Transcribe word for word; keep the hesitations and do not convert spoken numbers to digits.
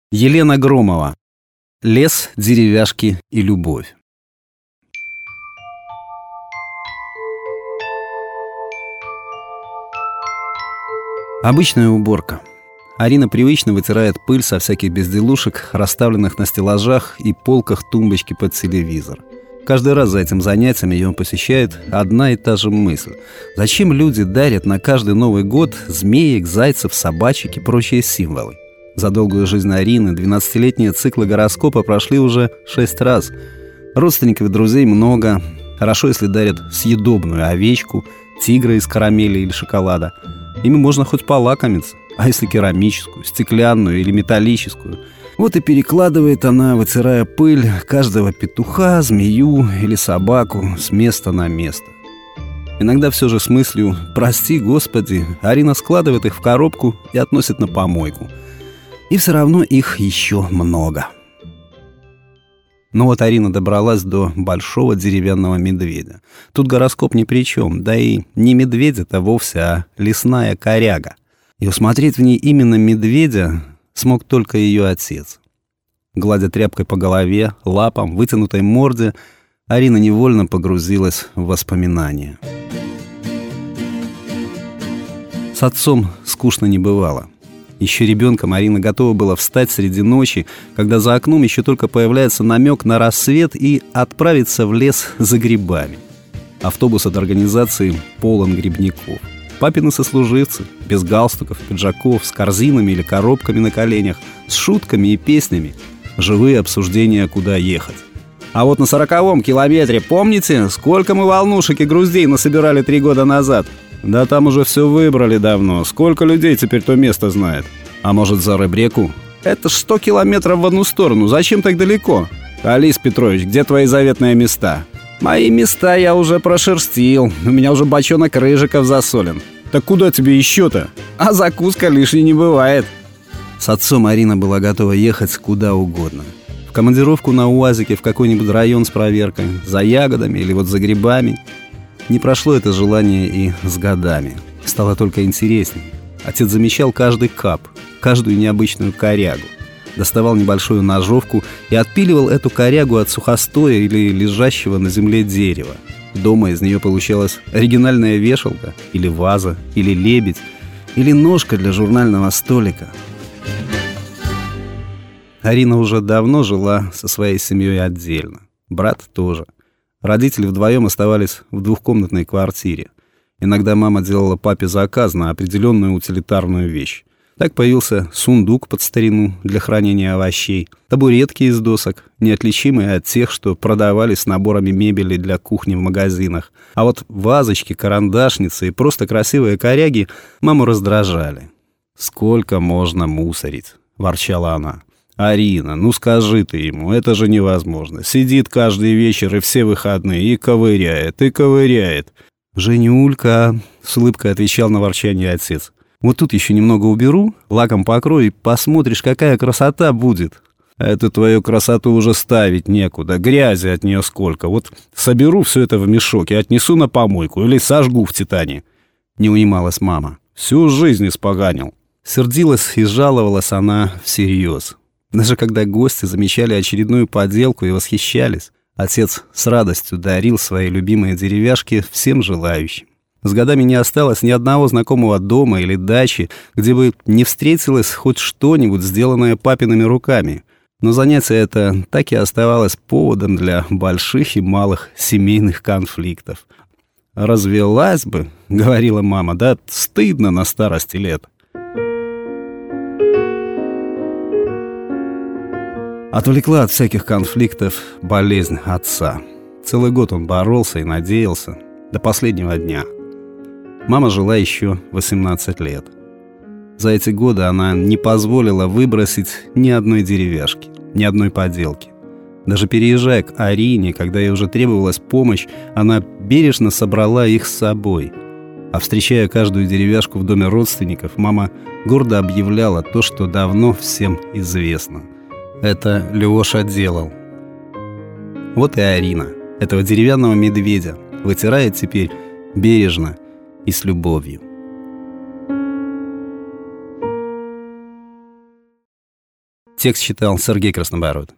Елена Громова. Лес, деревяшки и любовь. Обычная уборка. Арина привычно вытирает пыль со всяких безделушек, расставленных на стеллажах и полках тумбочки под телевизор. Каждый раз за этим занятием ее посещает одна и та же мысль. Зачем люди дарят на каждый Новый год змеек, зайцев, собачек и прочие символы? За долгую жизнь Арины двенадцатилетние циклы гороскопа прошли уже шесть раз. Родственников и друзей много. Хорошо, если дарят съедобную овечку, тигра из карамели или шоколада. Ими можно хоть полакомиться. А если керамическую, стеклянную или металлическую? Вот и перекладывает она, вытирая пыль, каждого петуха, змею или собаку с места на место. Иногда все же с мыслью «Прости, Господи», Арина складывает их в коробку и относит на помойку. И все равно их еще много. Но вот Арина добралась до большого деревянного медведя. Тут гороскоп ни при чем, да и не медведь это вовсе, а лесная коряга. И усмотреть в ней именно медведя смог только ее отец. Гладя тряпкой по голове, лапам, вытянутой морде, Арина невольно погрузилась в воспоминания. С отцом скучно не бывало. Еще ребенком Арина готова была встать среди ночи, когда за окном еще только появляется намек на рассвет, и отправиться в лес за грибами. Автобус от организации полон грибников. Папины сослуживцы, без галстуков, пиджаков, с корзинами или коробками на коленях, с шутками и песнями. Живые обсуждения, куда ехать. А вот на сороковом километре, помните, сколько мы волнушек и груздей насобирали три года назад? Да там уже все выбрали давно. Сколько людей теперь то место знает? А может, за Рыбреку? Это ж сто километров в одну сторону. Зачем так далеко? Алис Петрович, где твои заветные места? Мои места я уже прошерстил. У меня уже бочонок рыжиков засолен. Так куда тебе еще-то? А закуска лишней не бывает. С отцом Арина была готова ехать куда угодно. В командировку на УАЗике в какой-нибудь район с проверкой, за ягодами или вот за грибами. Не прошло это желание и с годами. Стало только интереснее. Отец замечал каждый кап, каждую необычную корягу. Доставал небольшую ножовку и отпиливал эту корягу от сухостоя или лежащего на земле дерева. Дома из нее получалась оригинальная вешалка, или ваза, или лебедь, или ножка для журнального столика. Арина уже давно жила со своей семьей отдельно. Брат тоже. Родители вдвоем оставались в двухкомнатной квартире. Иногда мама делала папе заказ на определенную утилитарную вещь. Так появился сундук под старину для хранения овощей, табуретки из досок, неотличимые от тех, что продавались с наборами мебели для кухни в магазинах. А вот вазочки, карандашницы и просто красивые коряги маму раздражали. «Сколько можно мусорить?» – ворчала она. «Арина, ну скажи ты ему, это же невозможно. Сидит каждый вечер и все выходные и ковыряет, и ковыряет». «Женюлька», — с улыбкой отвечал на ворчание отец, «вот тут еще немного уберу, лаком покрою, и посмотришь, какая красота будет». «Это твою красоту уже ставить некуда, грязи от нее сколько. Вот соберу все это в мешок и отнесу на помойку или сожгу в Титане». Не унималась мама. «Всю жизнь испоганил». Сердилась и жаловалась она всерьез. Даже когда гости замечали очередную поделку и восхищались, отец с радостью дарил свои любимые деревяшки всем желающим. С годами не осталось ни одного знакомого дома или дачи, где бы не встретилось хоть что-нибудь, сделанное папиными руками. Но занятие это так и оставалось поводом для больших и малых семейных конфликтов. «Развелась бы», — говорила мама, — «да стыдно на старости лет». Отвлекла от всяких конфликтов болезнь отца. Целый год он боролся и надеялся. До последнего дня. Мама жила еще восемнадцать лет. За эти годы она не позволила выбросить ни одной деревяшки, ни одной поделки. Даже переезжая к Арине, когда ей уже требовалась помощь, она бережно собрала их с собой. А встречая каждую деревяшку в доме родственников, мама гордо объявляла то, что давно всем известно. Это Леша делал. Вот и Арина этого деревянного медведя вытирает теперь бережно и с любовью. Текст читал Сергей Краснобород.